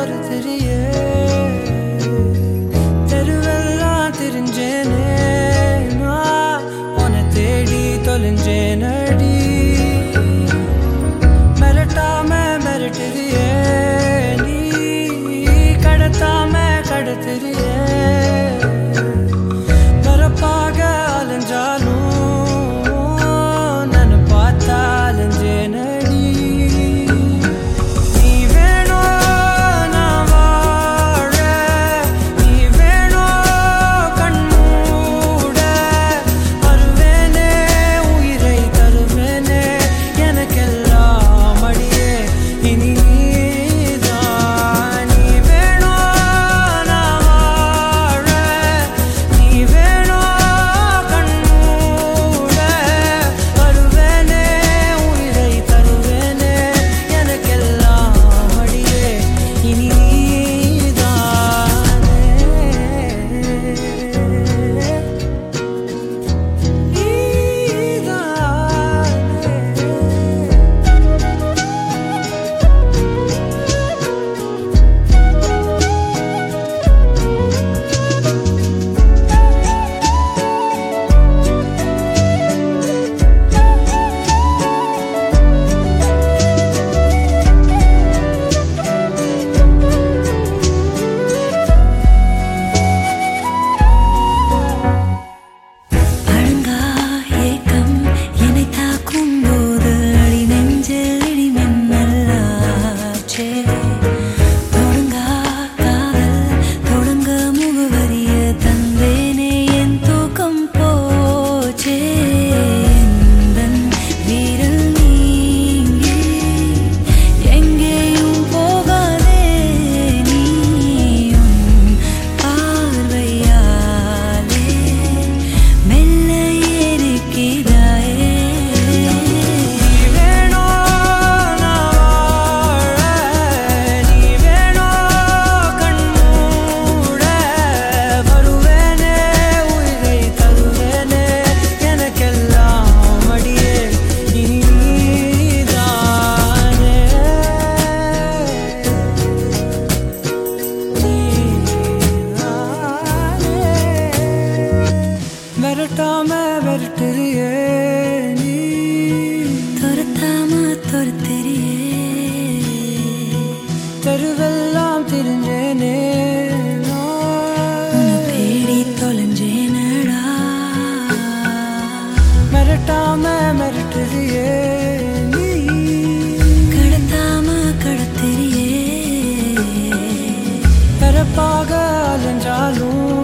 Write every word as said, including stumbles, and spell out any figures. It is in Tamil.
துரத்துறியே தெருவெல்லாம் தெரிஞ்சேனே நான் உன்னை தேடி தொலைஞ்சேனடி மிரட்டாம மிரட்டுறியே நீ கடத்தாம கடத்துறியே பரப்பாக அலைஞ்சாலும் நன்னு பார்த்தா அலைஞ்சேனடி நீ வேணும் நான் வாழ நீ வேணும் கண்மூட வருவேனே உயிரை தருவேனே எனக்கெல்லாம் அடியே இனி நீதான் நீ வேணும் நான் வாழ நீ வேணும் கண்மூட வருவேனே உயிரை தருவேனே எனக்கெல்லாம் அடியே இனி அடங்கா ஏக்கம் என்னை தாக்கும் போது அடி நெஞ்சில் இடி மின்னலாச்சே தொடங்கா காதல் தொடங்க முகவரிய தந்தேனே என் தூக்கம் போச்சே எந்தன் வீரல் நீங்கி எங்கேயும் போகாதே நீயும் பார்வையாலே மெல்ல ஏறிக்கிறாயே நீ வேணும் நான் வாழ நீ வேணும் கண்மூட வருவேனே உயிரை தருவேனே எனக்கெல்லாம் அடியே இனி நீதானே மிரட்டாம மிரட்டுறியே நீ துரத்தாம துரத்துறியே தெருவெல்லாம் தெரிஞ்சேனே உன்னை தேடி தொலைஞ்சேனடா மிரட்டாம மிரட்டுறியே நீ கடத்தாம கடத்துறியே பரப்பாக அலைஞ்சாலும்